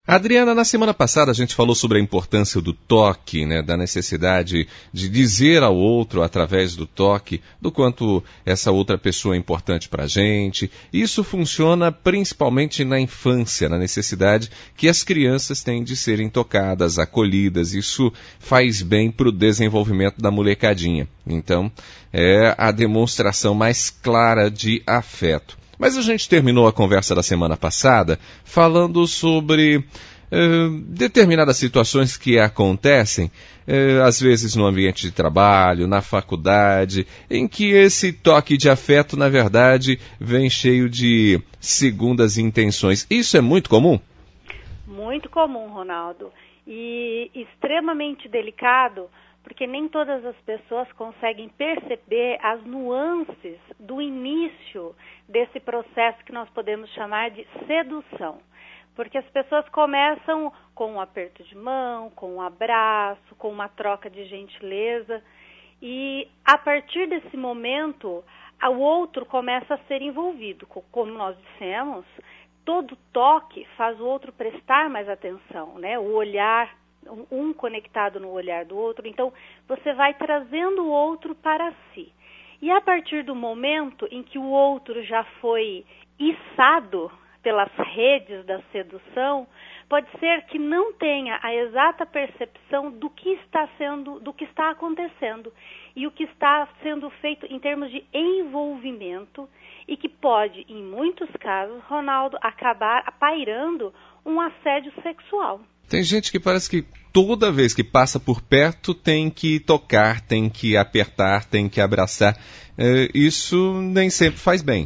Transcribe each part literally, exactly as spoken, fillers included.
Adriana, na semana passada a gente falou sobre a importância do toque, né, da necessidade de dizer ao outro através do toque do quanto essa outra pessoa é importante para a gente. Isso funciona principalmente na infância, na necessidade que as crianças têm de serem tocadas, acolhidas. Isso faz bem para o desenvolvimento da molecadinha. Então, é a demonstração mais clara de afeto. Mas a gente terminou a conversa da semana passada falando sobre eh, determinadas situações que acontecem, eh, às vezes no ambiente de trabalho, na faculdade, em que esse toque de afeto, na verdade, vem cheio de segundas intenções. Isso é muito comum? Muito comum, Ronaldo. E extremamente delicado, porque nem todas as pessoas conseguem perceber as nuances do início desse processo que nós podemos chamar de sedução. Porque as pessoas começam com um aperto de mão, com um abraço, com uma troca de gentileza, e a partir desse momento, o outro começa a ser envolvido. Como nós dissemos, todo toque faz o outro prestar mais atenção, né? O olhar, um conectado no olhar do outro, então você vai trazendo o outro para si. E a partir do momento em que o outro já foi içado pelas redes da sedução, pode ser que não tenha a exata percepção do que está sendo, do que está acontecendo e o que está sendo feito em termos de envolvimento e que pode, em muitos casos, Ronaldo, acabar pairando um assédio sexual. Tem gente que parece que toda vez que passa por perto tem que tocar, tem que apertar, tem que abraçar. É, isso nem sempre faz bem.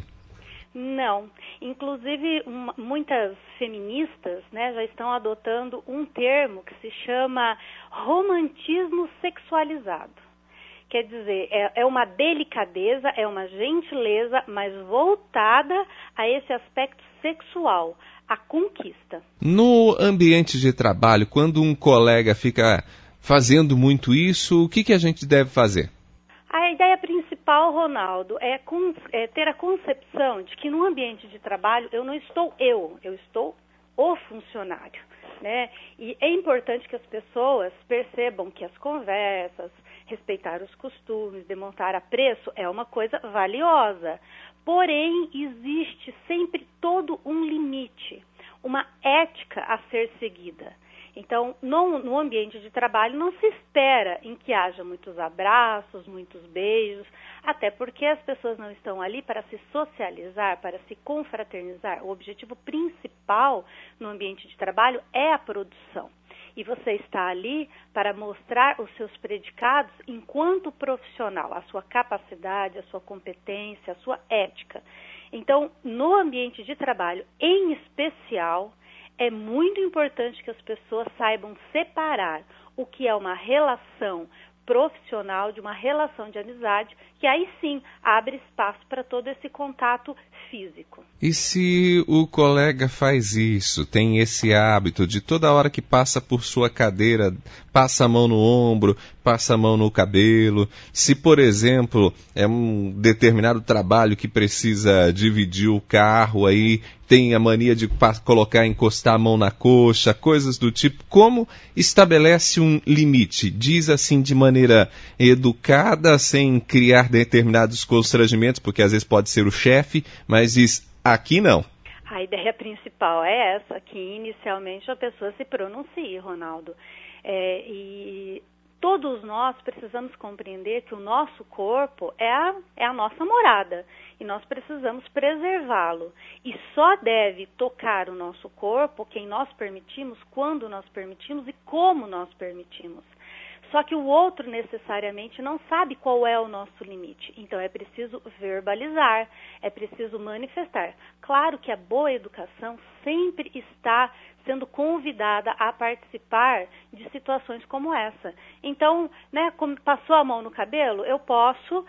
Não. Inclusive, uma, muitas feministas, né, já estão adotando um termo que se chama romantismo sexualizado. Quer dizer, é, é uma delicadeza, é uma gentileza, mas voltada a esse aspecto sexual, a conquista. No ambiente de trabalho, quando um colega fica fazendo muito isso, o que, que a gente deve fazer? A ideia principal, Ronaldo, é, com, é ter a concepção de que no ambiente de trabalho eu não estou eu, eu estou o funcionário, né? E é importante que as pessoas percebam que as conversas, respeitar os costumes, demonstrar apreço é uma coisa valiosa. Porém, existe sempre todo um limite, uma ética a ser seguida. Então, no, no ambiente de trabalho não se espera em que haja muitos abraços, muitos beijos, até porque as pessoas não estão ali para se socializar, para se confraternizar. O objetivo principal no ambiente de trabalho é a produção. E você está ali para mostrar os seus predicados enquanto profissional, a sua capacidade, a sua competência, a sua ética. Então, no ambiente de trabalho, em especial, é muito importante que as pessoas saibam separar o que é uma relação profissional de uma relação de amizade, que aí sim abre espaço para todo esse contato físico. E se o colega faz isso, tem esse hábito de toda hora que passa por sua cadeira, passa a mão no ombro, passa a mão no cabelo, se, por exemplo, é um determinado trabalho que precisa dividir o carro, aí tem a mania de colocar, encostar a mão na coxa, coisas do tipo, como estabelece um limite? Diz assim de maneira educada, sem criar determinados constrangimentos, porque às vezes pode ser o chefe, mas diz, aqui não. A ideia principal é essa, que inicialmente a pessoa se pronuncie, Ronaldo. É, e todos nós precisamos compreender que o nosso corpo é a, é a nossa morada e nós precisamos preservá-lo. E só deve tocar o nosso corpo quem nós permitimos, quando nós permitimos e como nós permitimos. Só que o outro necessariamente não sabe qual é o nosso limite. Então é preciso verbalizar, é preciso manifestar. Claro que a boa educação sempre está sendo convidada a participar de situações como essa. Então, né, como passou a mão no cabelo, eu posso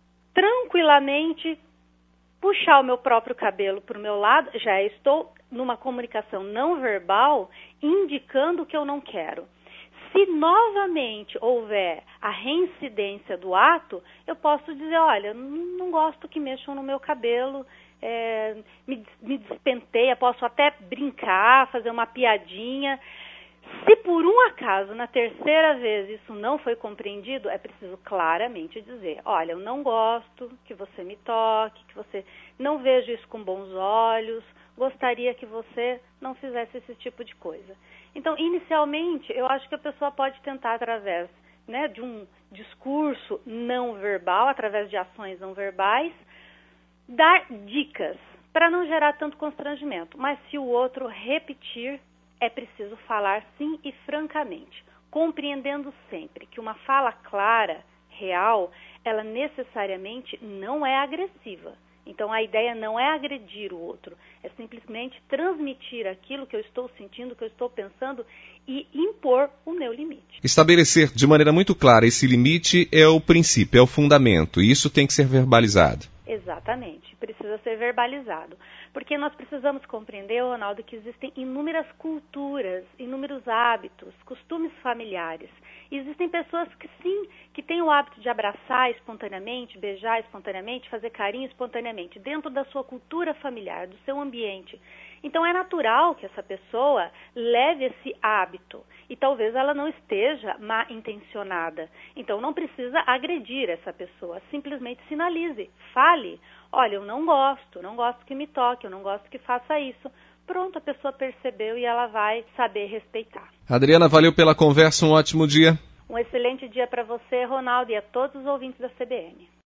tranquilamente puxar o meu próprio cabelo para o meu lado, já estou numa comunicação não verbal indicando o que eu não quero. Se novamente houver a reincidência do ato, eu posso dizer, olha, não gosto que mexam no meu cabelo, é, me, me despenteia, posso até brincar, fazer uma piadinha. Se por um acaso, na terceira vez, isso não foi compreendido, é preciso claramente dizer, olha, eu não gosto que você me toque, que você não veja isso com bons olhos, gostaria que você não fizesse esse tipo de coisa. Então, inicialmente, eu acho que a pessoa pode tentar através, né, de um discurso não verbal, através de ações não verbais, dar dicas para não gerar tanto constrangimento. Mas se o outro repetir, é preciso falar sim e francamente, compreendendo sempre que uma fala clara, real, ela necessariamente não é agressiva. Então a ideia não é agredir o outro, é simplesmente transmitir aquilo que eu estou sentindo, que eu estou pensando e impor o meu limite. Estabelecer de maneira muito clara esse limite é o princípio, é o fundamento, e isso tem que ser verbalizado. Exatamente, precisa ser verbalizado. Porque nós precisamos compreender, Ronaldo, que existem inúmeras culturas, inúmeros hábitos, costumes familiares. E existem pessoas que sim, que têm o hábito de abraçar espontaneamente, beijar espontaneamente, fazer carinho espontaneamente, dentro da sua cultura familiar, do seu ambiente. Então é natural que essa pessoa leve esse hábito e talvez ela não esteja mal intencionada. Então não precisa agredir essa pessoa, simplesmente sinalize, fale, olha, eu não gosto, não gosto que me toque, eu não gosto que faça isso. Pronto, a pessoa percebeu e ela vai saber respeitar. Adriana, valeu pela conversa, um ótimo dia. Um excelente dia para você, Ronaldo, e a todos os ouvintes da C B N.